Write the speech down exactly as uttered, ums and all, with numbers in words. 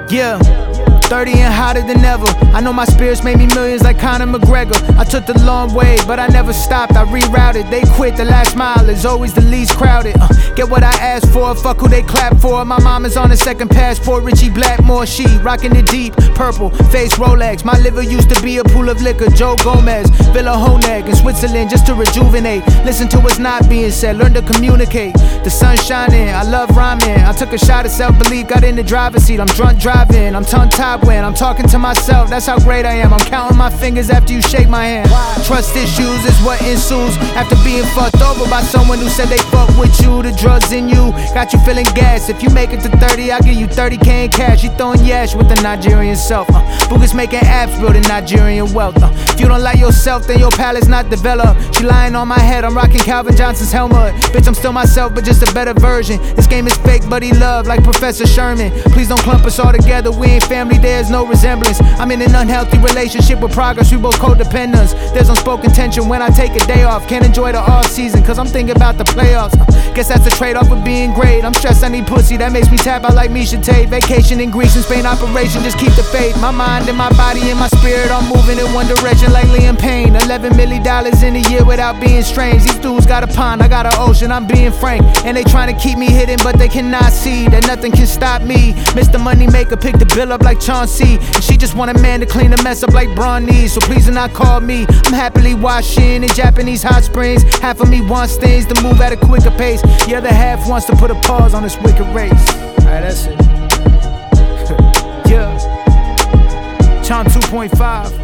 Yeah, thirty and hotter than ever. I know my spirits made me millions like Conor McGregor. I took the long way, but I never stopped, I rerouted. They quit, the last mile is always the least crowded. uh, Get what I asked for, fuck who they clap for. My mom is on a second passport, Richie Blackmore. She rocking the deep, purple, face Rolex. My liver used to be a pool of liquor, Joe Gomez. Villa Honeg in Switzerland just to rejuvenate. Listen to what's not being said, learn to communicate. The sun's shining, I love rhyming. I took a shot at self-belief, got in the driver's seat. I'm drunk driving, I'm tongue-tied when I'm talking to myself. That's how great I am, I'm counting my fingers after you shake my hand. Trust issues is what ensues after being fucked over by someone who said they fuck with you. The drugs in you got you feeling gas. If you make it to thirty, I'll give you thirty K in cash. You throwing yash with the Nigerian self. uh, Boogers making apps, building Nigerian wealth. uh, If you don't like yourself, then your palate's not developed. She lying on my head, I'm rocking Calvin Johnson's helmet. Bitch, I'm still myself, but just a better version. This game is fake, but he love like Professor Sherman. Please don't clump us all together, we ain't family, there's no resemblance. I'm in an unhealthy relationship with progress, we both codependents. There's unspoken tension when I take a day off. Can't enjoy the off season, cause I'm thinking about the playoffs. uh, Guess that's the trade-off of being great. I'm stressed, I need pussy, that makes me tap out like Misha Tate. Vacation in Greece and Spain, operation, just keep the faith. My mind and my body and my spirit all moving in one direction like Liam Payne. Eleven million dollars in a year without being strange. These dudes got a pond, I got an ocean, I'm being frank. And they trying to keep me hidden, but they cannot see that nothing can stop me. Mister Moneymaker picked the bill up like Chauncey, and she just want a man to clean the mess up like Braun needs. So please do not call me, I'm happily washing in Japanese hot springs. Half of me wants things to move at a quicker pace, the other half wants to put a pause on this wicked race. Alright, that's it. Yeah, Chom two point five.